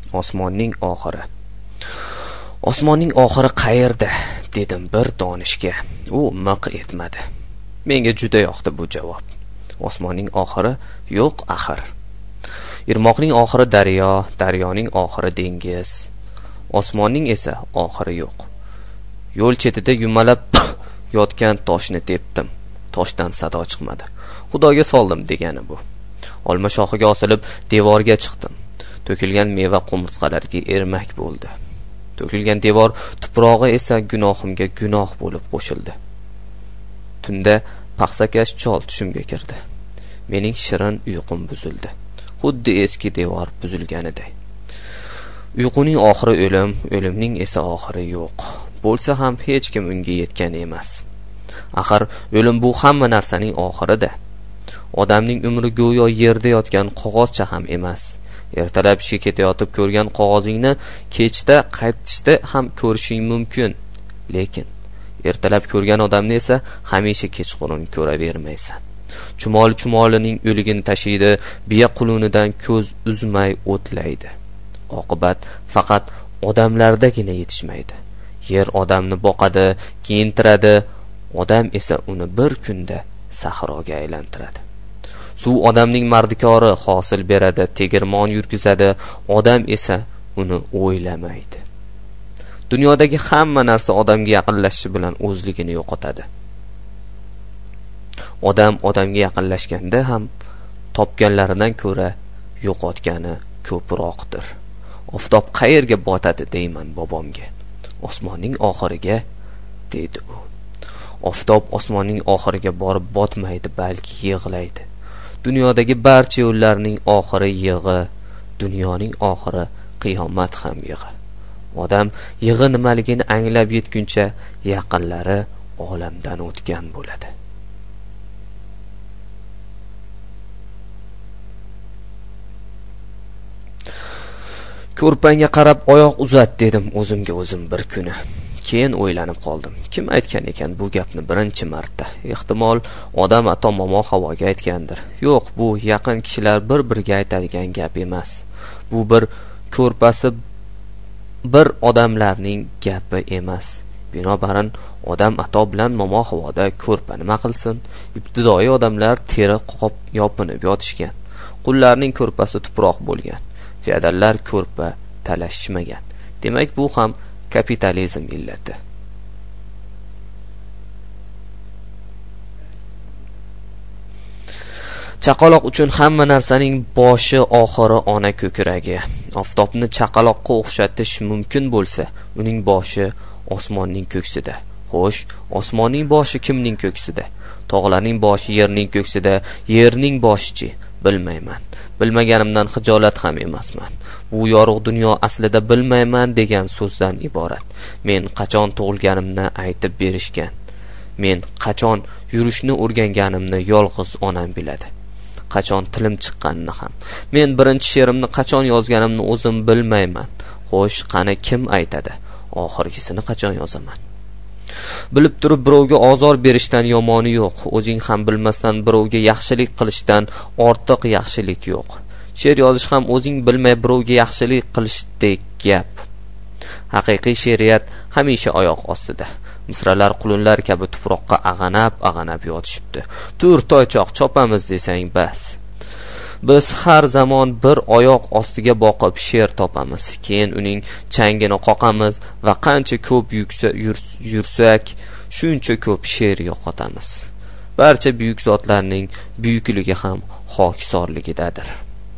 Osmonning oxiri. Osmonning oxiri qayerda? Dedim bir donishga. U miq etmadi. Menga juda yoqdi bu javob. Osmonning oxiri yo'q axir. Irmoqning oxiri daryo, daryoning oxiri dengiz. Osmonning esa oxiri yo'q. Yo'l chetida yumalab yotgan toshni tepdim. Toshdan sado chiqmadi. Xudoga soldim degani bu. Olma shoxiga osilib devorga chiqdim. To'kilgan meva qumursqalariga ermak bo'ldi. To'kilgan devor tuprog'i esa gunohimga gunoh bo'lib qo'shildi. Tunda paxsakash chol tushimga kirdi. Mening shirin uyqum buzildi. Xuddi eski devor buzilganiday. Uyquning oxiri o'lim, o'limning esa oxiri yo'q. Bo'lsa ham hech kim unga yetgan emas. Axir o'lim bu hamma narsaning oxirida. Odamning umri go'yo yerda yotgan qog'ozcha ham emas. Ertalab ishga ketayotib ko'rgan qog'ozingni kechda qaytishda ham ko'rishing mumkin. Lekin ertalab ko'rgan odamni esa hamisha kechqurun ko'ravermaysan. Chumolining o'ligini tashiydi, biya qulunidan ko'z uzmay o'tlaydi. Oqibat faqat odamlardagina yetishmaydi. Yer odamni boqadi, kiyintiradi, odam esa uni bir kunda sahroga aylantiradi. Suv odamning mardikori, hosil beradi, tegirmon yurgizadi, odam esa uni o'ylamaydi. Dunyodagi hamma narsa odamga yaqinlashishi bilan o'zligini yo'qotadi. Odam odamga yaqinlashganda ham topganlaridan ko'ra yo'qotgani ko'proqdir. Oftob qayerga botadi deyman bobomga. Osmonning oxiriga, dedi u. Oftob osmonning oxiriga borib botmaydi, balki yig'laydi. Dunyodagi barcha yo'llarning oxiri yig'i, dunyoning oxiri qiyomat ham yig'i. Odam yig'i nimaligini anglab yetguncha yaqinlari olamdan o'tgan bo'ladi. Ko'rpangga qarab oyoq uzat dedim o'zimga o'zim bir kuni. Keyin o'ylanib qoldim. Kim aytgan ekan bu gapni birinchi marta? Ehtimol odam ato momo havoga aytgandir. Yo'q, bu yaqin kishilar bir-biriga aytadigan gap emas. Bu bir ko'rpasi bir odamlarning gapi emas. Binobarin odam ato bilan momo havoda ko'rpa nima qilsin? Ibtidoiy odamlar teri qop yopinib yotishgan. Qullarning ko'rpasi tuproq bo'lgan. Feodallar ko'rpa talashmagan. Demak, bu ham kapitalizm illati. Chaqaloq uchun hamma narsaning boshi oxiri ona ko'kragi. Oftobni chaqaloqqa o'xshatish mumkin bo'lsa, uning boshi osmonning ko'ksida. Xo'sh, osmonning boshi kimning ko'ksida? Tog'larning boshi yerning ko'ksida, yerning boshi-chi? Bilmayman. Bilmaganimdan xijolat ham emasman. Bu yorug' dunyo aslida bilmayman degan so'zdan iborat. Men qachon tug'ilganimni aytib berishgan. Men qachon yurishni o'rganganimni yolg'iz onam biladi. Qachon tilim chiqqanini ham. Men birinchi she'rimni qachon yozganimni o'zim bilmayman. Xo'sh, qani kim aytadi? Oxirgisini qachon yozaman? Bilib turib birovga ozor berishdan yomoni yo'q. O'zing ham bilmasdan birovga yaxshilik qilishdan ortiq yaxshilik yo'q. She'r yozish ham o'zing bilmay birovga yaxshilik qilishdek gap. Haqiqiy she'riyat hamisha oyoq ostida. Misralar qulunlar kabi tuproqqa ag'anab yotishibdi. Tur toychoq chopamiz desang bas. Biz har zamon bir oyoq ostiga boqib she'r topamiz. Keyin uning changini qoqamiz va qancha ko'p yursak, shuncha ko'p she'r yo'qotamiz. Barcha buyuk zotlarning buyukligi ham hokisorligidadir.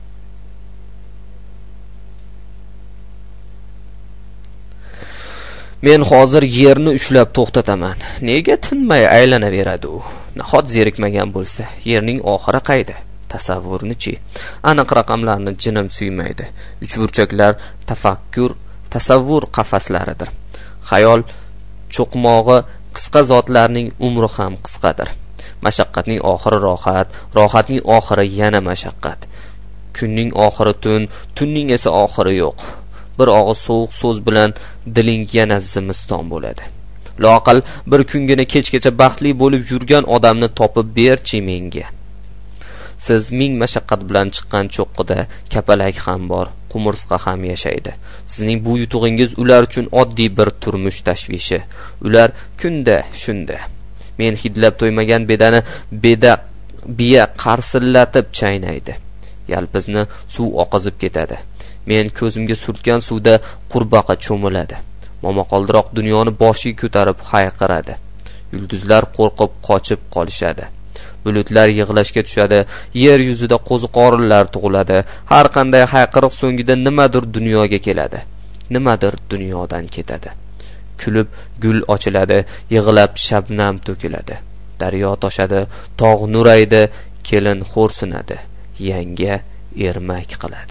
Men hozir yerni ushlab to'xtataman. Nega tinmay aylanaveradi u? Nahot zerikmagan bo'lsa, yerning oxiri qayda? Tasavvurni-chi? Aniq raqamlarni jinim suymaydi. Uchburchaklar tasavvur qafaslaridir. Xayol cho'qmog'i qisqa zotlarning umri ham qisqadir. Mashaqqatning oxiri rohat, rohatning oxiri yana mashaqqat. Kunning oxiri tun, tunning esa oxiri yo'q. Bir og'iz sovuq so'z bilan diling yana zimiston bo'ladi. Loaqal bir kungina kechgacha baxtli bo'lib yurgan odamni topib berchi menga. Siz ming mashaqqat bilan chiqqan cho'qqida kapalak ham bor, qumursqa ham yashaydi. Sizning bu yutug'ingiz ular uchun oddiy bir turmush tashvishi. Ular kunda shunda. Men hidlab to'ymagan bedani biya qarsillatib chaynaydi. Yalpizni suv oqizib ketadi. Men ko'zimga surtgan suvda qurbaqa cho'miladi. Momaqoldiroq dunyoni boshiga ko'tarib hayqiradi. Yulduzlar qo'rqib qochib qolishadi. Bulutlar yig'lashga tushadi. Yer yuzida qo'ziqorinlar tug'iladi. Har qanday hayqiriq so'ngida nimadir dunyoga keladi. Nimadir dunyodan ketadi. Kulib gul ochiladi, yig'lab shabnam to'kiladi. Daryo toshadi, tog' nuraydi, kelin xo'rsinadi, yanga ermak qiladi.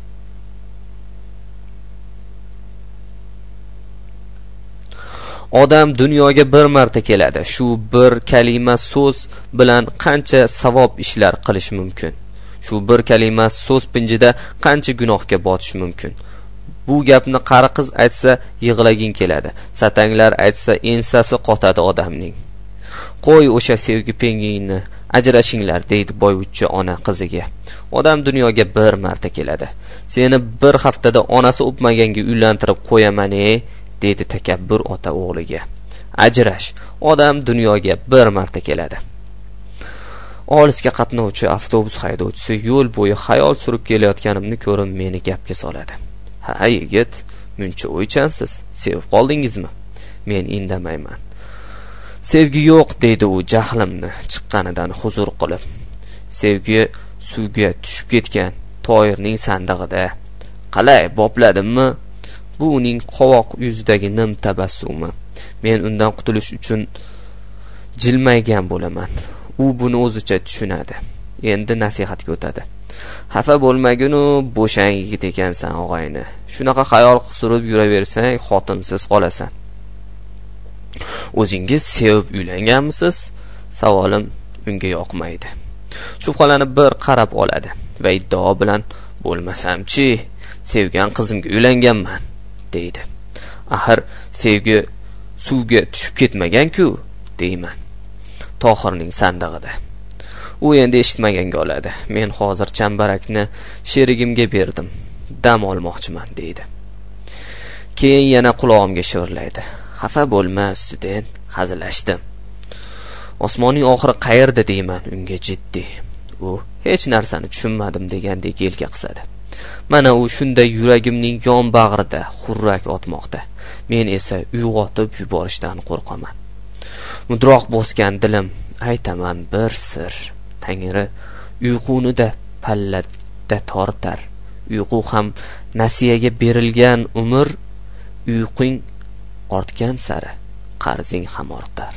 Odam dunyoga bir marta keladi. Shu bir kalima so'z bilan qancha savob ishlar qilish mumkin. Shu bir kalima so'z pinjida qancha gunohga botish mumkin. Bu gapni qari qiz aytsa yig'laging keladi. Satanglar aytsa ensasi qotadi odamning. Qo'y o'sha sevgi pengingni, ajrashinglar deydi boyvuchcha ona qiziga. Odam dunyoga bir marta keladi. Seni bir haftada onasi o'pmaganga uylantirib qo'yaman deydi takabbur ota o'g'liga. Ajrash. Odam dunyoga bir marta keladi. Olisga qatnovchi avtobus haydovchisi yo'l bo'yi xayol surib kelayotganimni ko'rib meni gapga soladi. Ha yigit, muncha o'ychansiz. Sevib qoldingizmi? Men indamayman. Sevgi yo'q deydi u jahlimni chiqqanidan huzur qilib. Sevgi suvga tushib ketgan toyirning sandig'ida. Qalay, bopladimmi? Bu uning qovoq yuzidagi nim tabassumi. Men undan qutulish uchun jilmaygan bo'laman. U buni o'zicha tushunadi. Endi nasihatga o'tadi. Xafa bo'lmaginu, bo'shang yigit ekansan og'ayni. Shunaqa xayol surib yuraversang, xotinsiz qolasan. O'zingiz sevib uylanganmisiz? Savolim unga yoqmaydi. Shubhalanib bir qarab oladi va iddao bilan bo'lmasam-chi, sevgan qizimga uylanganman deydi. Axir sevgi suvga tushib ketmagan-ku, deyman. Tohirning sandig'ida. U endi eshitmaganga oladi. Men hozir chambarakni sherigimga berdim. Dam olmoqchiman deydi. Keyin yana qulog'imga shivirlaydi. Xafa bo'lma, student, hazillashdim. Osmonning oxiri qayerda deyman unga jiddiy. U hech narsani tushunmadim degandek yelka qisadi. Mana u shunday yuragimning yon bag'rida xurrak otmoqda. Men esa uyg'otib yuborishdan qo'rqaman. Mudroq bosgan dilim, aytaman bir sir. Tangri uyquni-da pallada tortar. Uyqu ham nasiyaga berilgan umr, uyqung ortgan sari qarzing ham ortar.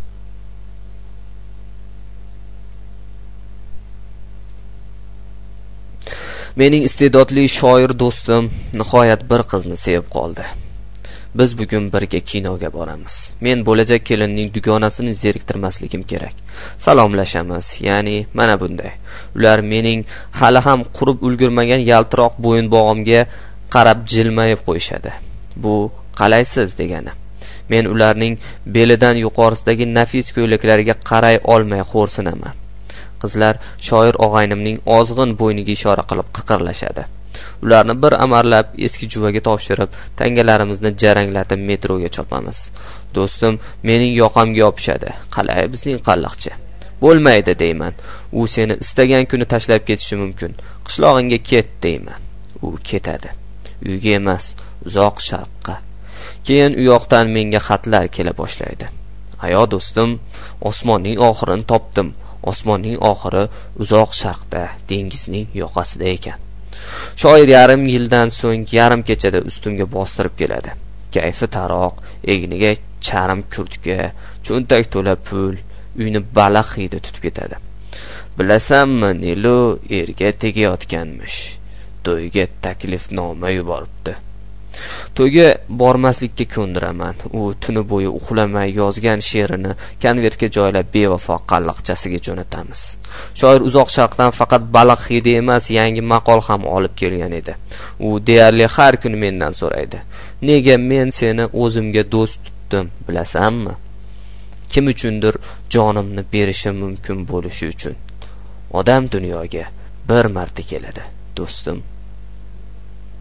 Mening iste'dodli shoir do'stim nihoyat bir qizni sevib qoldi. Biz bugun birga kinoga boramiz. Men bo'lajak kelinning dugonasini zeriktirmasligim kerak. Salomlashamiz, ya'ni mana bunday. Ular mening hali ham qurib ulgurmagan yaltiroq bo'yinbog'imga qarab jilmayib qo'yishadi. Bu qalaysiz degani. Men ularning belidan yuqorisidagi nafis ko'ylaklariga qaray olmay xo'rsinaman. Qizlar shoir og'aynimning ozg'in bo'yniga ishora qilib qiqirlashadi. Ularni bir amarlab eski juvaga topshirib, tangalarimizni jaranglatib metroga chopamiz. Do'stim mening yoqamga yopishadi. Qalay bizning qalliqchi. Bo'lmaydi deyman. U seni istagan kuni tashlab ketishi mumkin. Qishlog'ingga ket deyman. U ketadi. Uyga emas, uzoq sharqqa. Keyin u yoqdan menga xatlar kela boshlaydi. Ayo do'stim, osmonning oxirini topdim. Osmonning oxiri uzoq sharqda, dengizning yoqasida ekan. Shoir yarim yildan so'ng yarim kechada ustimga bostirib keladi. Kayfi taroq, egniga charm kurtka, cho'ntak to'la pul, uyni baliq hidi tutib ketadi. Bilasanmi, Nilu erga tegayotganmish. To'yga taklifnoma yuboribdi. To'yga bormaslikka ko'ndiraman. U tuni bo'yi uxlamay yozgan she'rini konvertga joylab bevafo qalliqchasiga jo'natamiz. Shoir uzoq sharqdan faqat baliq hidi emas, yangi maqol ham olib kelgan edi. U deyarli har kuni mendan so'raydi. Nega men seni o'zimga do'st tutdim, bilasanmi? Kim uchundir jonimni berishim mumkin bo'lishi uchun. Odam dunyoga bir marta keladi, do'stim.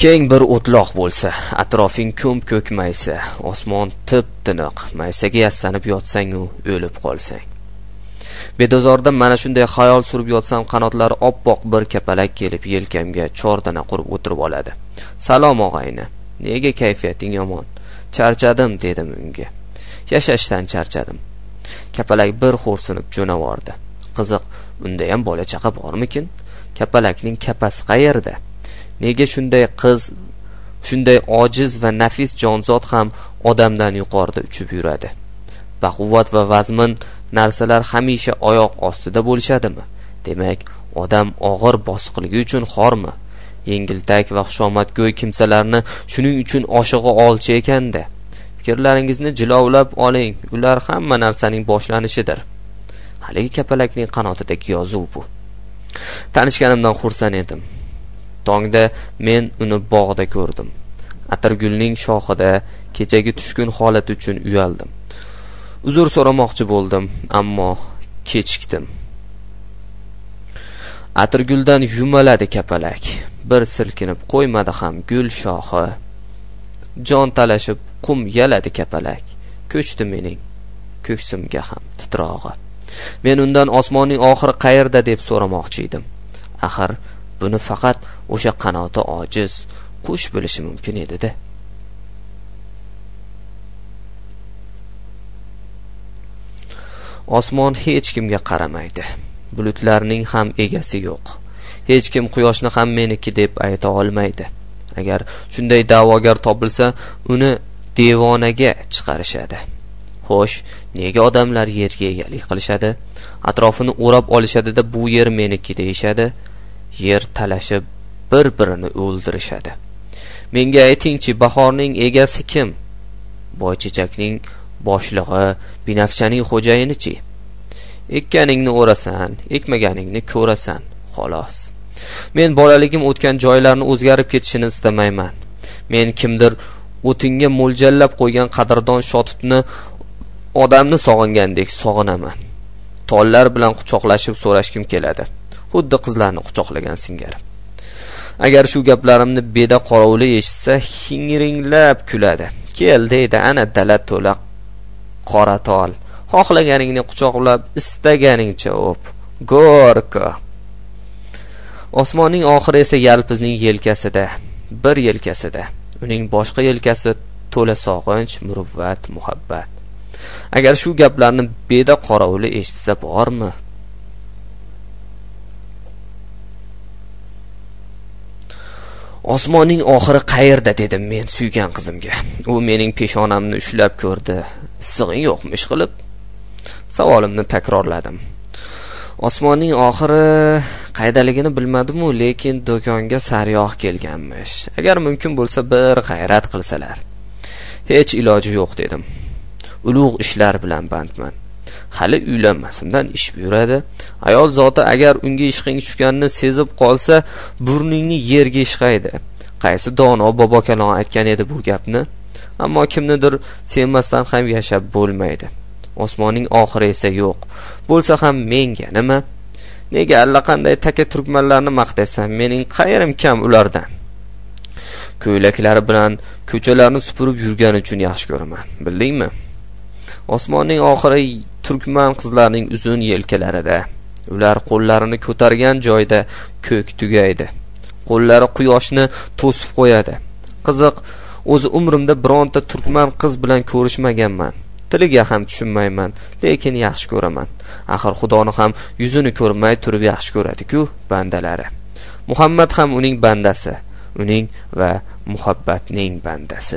keng bir o'tloq bo'lsa, atrofing ko'm-ko'k maysa, osmon tip-tiniq, maysaga yaslanib yotsang u o'lib qolsang. Bedozorda mana shunday xayol surib yotsam, qanotlari oppoq bir kapalak kelib yelkamga chordana qurib o'tirib oladi. "Salom og'ayni, nega kayfiyating yomon? Charchadim" dedim unga. "Yashashdan charchadim." Kapalak bir xo'rsinib jo'navordi. Qiziq, unda ham bola chaqa bormikin? Kapalakning kapasi qayerda? Nega shunday ojiz va nafis jonzot ham odamdan yuqorida uchib yuradi? Baquvvat va vazmin narsalar hamisha oyoq ostida bo'lishadimi? Demak, odam og'ir bosiqligi uchun xormi? Yengiltak va xushomatgo'y kimsalarni shuning uchun oshig'i olchi ekanda. Fikrlaringizni jilovlab oling, ular hamma narsaning boshlanishidir. Haligi kapalakning qanotidagi yozuv bu. Tanishganimdan xursand edim. Tongda men uni bog'da ko'rdim. Atirgulning shoxida kechagi tushkun holat uchun uyaldim. Uzr so'ramoqchi bo'ldim, ammo kechikdim. Atirguldan yumaladi kapalak. Bir silkinib qo'ymadi ham gul shoxi. Jon talashib qum yaladi kapalak. Ko'chdi mening ko'ksimga ham titrog'i. Men undan osmonning oxiri qayerda deb so'ramoqchi edim. Axir buni faqat o'sha qanoti ojiz qush bilishi mumkin edi-da. Osmon hech kimga qaramaydi. Bulutlarning ham egasi yo'q. Hech kim quyoshni ham meniki deb ayta olmaydi. Agar shunday da'vogar topilsa, uni devonaga chiqarishadi. Xo'sh, nega odamlar yerga egalik qilishadi? Atrofini o'rab olishadi-da, bu yer meniki deyishadi. Yer talashib bir-birini o'ldirishadi. Menga aytingchi, bahorning egasi kim? Boychechakning boshlig'i, binafshaning xo'jayini-chi? Ekkaningni o'rasan, ekmaganingni ko'rasan, xolos. Men bolaligim o'tgan joylarni o'zgarib ketishini istamayman. Men kimdir o'tinga mo'ljallab qo'ygan qadrdon shotutni odamni sog'ingandek sog'inaman. Tollar bilan quchoqlashib so'rashkim keladi. Xuddi qizlarni quchoqlagan singari. Agar shu gaplarimni beda qorovuli eshitsa, hingringlab kuladi. Kel deydi, ana dala to'la qora tol. Xohlaganingni quchoqlab, istaganingcha o'p. Gorko. Osmonning oxiri esa yalpizning yelkasida, bir yelkasida. Uning boshqa yelkasi to'la sog'inch, muruvvat, muhabbat. Agar shu gaplarni beda qorovuli eshitsa bormi? Osmonning oxiri qayerda dedim men suygan qizimga. U mening peshonamni ushlab ko'rdi. Issig'ing yo'qmi ish qilib? Savolimni takrorladim. Osmonning oxiri qaydaligini bilmadim-u, lekin do'konga sariyog' kelganmish. Agar mumkin bo'lsa bir g'ayrat qilsalar. Hech iloji yo'q dedim. Ulug' ishlar bilan bandman. Hali uylanmasimdan ish buyuradi. Ayol zoti agar unga ishqing tushganini sezib qolsa, burningni yerga ishqaydi. Qaysi dono bobokalon aytgan edi bu gapni? Ammo kimnidir sevmasdan ham yashab bo'lmaydi. Osmonning oxiri esa yo'q. Bo'lsa ham menga nima? Nega allaqanday taka turkmanlarni maqtaysan? Mening qayerim kam ulardan? Ko'ylaklari bilan ko'chalarni supurib yurgani uchun yaxshi ko'raman. Bildingmi? Osmonning oxiri turkman qizlarning uzun yelkalarida. Ular qo'llarini ko'targan joyda ko'k tugaydi. Qo'llari quyoshni to'sib qo'yadi. Qiziq, o'zi umrimda bironta turkman qiz bilan ko'rishmaganman. Tiliga ham tushunmayman, lekin yaxshi ko'raman. Axir Xudoni ham yuzini ko'rmay turib yaxshi ko'radi-ku bandalari. Muhammad ham uning bandasi, uning va muhabbatning bandasi.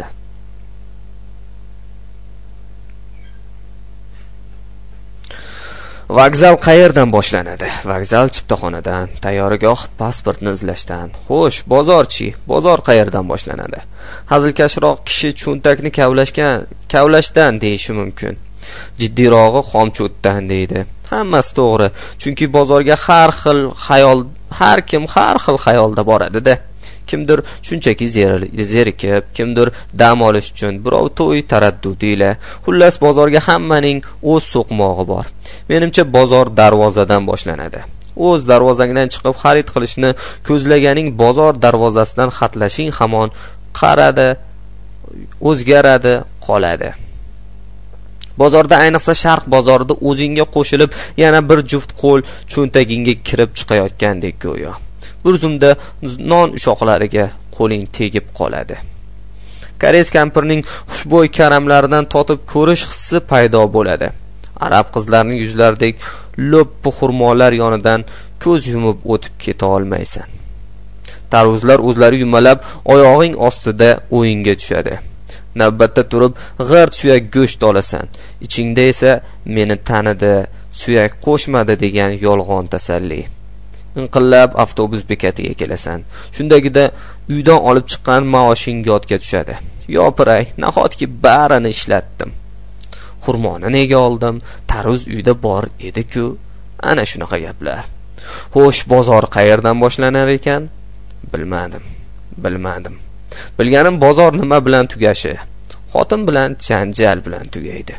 Vokzal qayerdan boshlanadi? Vokzal chiptaxonadan, tayyorgoh pasportni izlashdan. Xo'sh, bozorchi, bozor qayerdan boshlanadi? Hazilkashroq kishi cho'ntakni kavlashdan deyishi mumkin. Jiddiyrog'i xomcho'tdan deydi. Hammasi to'g'ri, chunki bozorga har kim har xil xayolda boradi-da. Kimdir shunchaki zerikib, kimdir dam olish uchun, birov to'y taraddudiyla. Xullas bozorga hammaning o'z so'qmog'i bor. Menimcha bozor darvozadan boshlanadi. o'z darvozangdan chiqib xarid qilishni ko'zlaganing bozor darvozasidan xatlashing hamon qaradi, o'zgaradi, qoladi. Bozorda, ayniqsa Sharq bozorida o'zingga qo'shilib yana bir juft qo'l cho'ntagingga kirib chiqayotgandek go'yo. Bir zumda non ushoqlariga qo'ling tegib qoladi. Koreys kampirning xushbo'y karamlaridan totib ko'rish hissi paydo bo'ladi. Arab qizlarining yuzlaridek lo'ppi xurmolar yonidan ko'z yumib o'tib keta olmaysan. Tarvuzlar o'zlari yumalab oyog'ing ostida o'yinga tushadi. Navbatda turib g'irt suyak go'sht olasan. Ichingda esa meni tanidi, suyak qo'shmadi degan yolg'on tasalli. Inqillab avtobus bekatiga kelasan. Shundagida uydan olib chiqqan maoshing yodga tushadi. Yopiray, nahotki barini ishlatdim. Xurmoni nega oldim? Tarvuz uyda bor edi-ku. Ana shunaqa gaplar. Xo'sh, bozor qayerdan boshlanar ekan? Bilmadim. Bilganim bozor nima bilan tugashi? Xotin bilan janjal bilan tugaydi.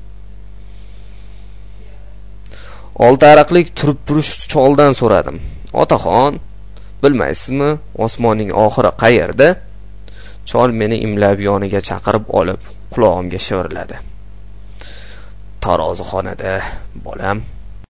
Olti ariqlik turib-turish choldan so'radim. Otaxon, bilmaysizmi, osmonning oxiri qayerda? Chol meni imlab yoniga chaqirib olib, qulog'imga shivirladi. Tarozixonada, bolam.